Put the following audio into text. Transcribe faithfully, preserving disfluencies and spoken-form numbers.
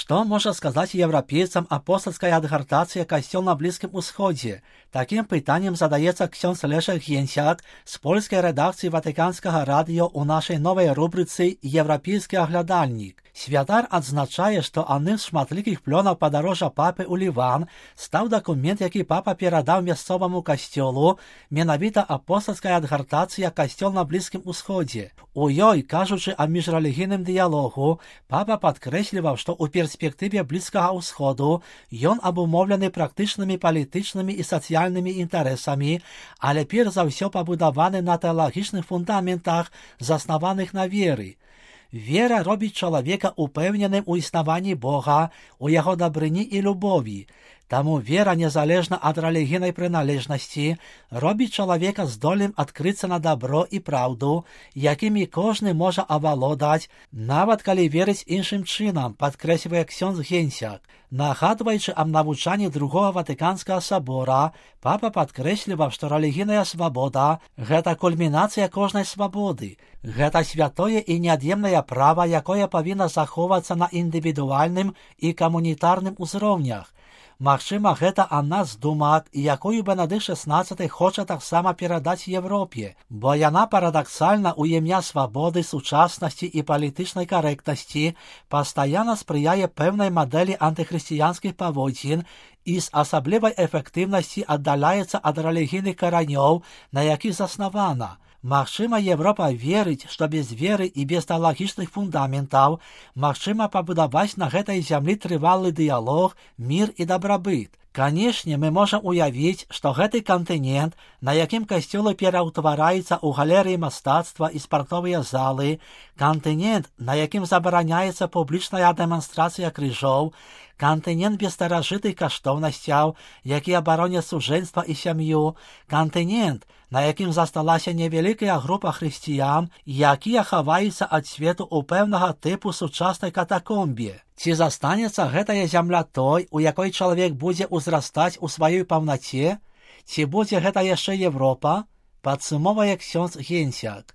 Что может сказать европейцам апостольская адгортация «Костел на Близком Усходе»? Таким питанием задается ксёндз Лешек Генсяк с польской редакции Ватиканского радио у нашей новой рубрицы «Европейский оглядальник». Святар адзначае, што адным з шматлікіх плёнаў падарожжа папы ў Ліван стаў дакумент, які папа перадаў мясцоваму касцёлу, менавіта апостальская адгартацыя «Касцёл на Блізкім Усходзе». У ёй, кажучы аб міжрэлігійным дыялогу, папа падкрэсліваў, што ў перспектыве Блізкага ўсходу ён абумоўлены практычнымі палітычнымі і сацыяльнымі інтарэсамі, але перш за ўсё пабудаваны на тэалагічных фундаментах, заснаваных на веры. Вера робіць чалавека упэўненым у існаванні Бога, у яго дабрыні і любові. Таму вера, незалежна ад рэлігійнай прыналежнасці, робіць чалавека здольным адкрыцца на дабро і праўду, якімі кожны можа авалодаць, нават калі верыць іншым чынам, падкрэслівае ксёндз Генсяк. Нагадваючы аб навучанні другога Ватыканскага сабора, папа падкрэсліваў, што рэлігійная свабода – гэта кульмінацыя кожнай свабоды. Гэта святое і неад'емнае права, якое павінна захоўвацца на індывідуальным і камунітарным узроўнях. Магчыма, гэта адна з думак, якую Бенедыкт шэснаццаты хоча таксама перадаць Европе, бо яна парадаксальна ў імя свабоды, сучаснасці і палітычнай карэктнасці пастаянна спрыяе пэўнай мадэлі антыхрысціянскіх паводзін і з асаблівай эфектыўнасці аддаляецца ад рэлігійных каранёў, на якіх заснавана. Магчыма, Европа верыць, што без веры і без тэалагічных фундаментаў магчыма пабудаваць на гэтай зямлі трывалы дыялог, мір і дабрабыт. Канешне, мы можам уявіць, што гэты кантынент, на якім касцёлы пераўтвараюцца ў галерыі мастацтва і спартовыя залы, кантынент, на якім забараняецца публічная дэманстрацыя крыжоў, кантынент без старажытых каштоўнасцяў, які абароняць сужэнства і сям'ю, кантынент, на якім засталася невялікая група хрысціян, якія хаваюцца ад свету ў пэўнага тыпу сучаснай катакомбе. Ці застанецца гэтая зямля той, у якой чалавек будзе ўзрастаць у сваёй паўнаце? Ці будзе гэта яшчэ Европа? Падсумоўвае ксёндз Генсяк.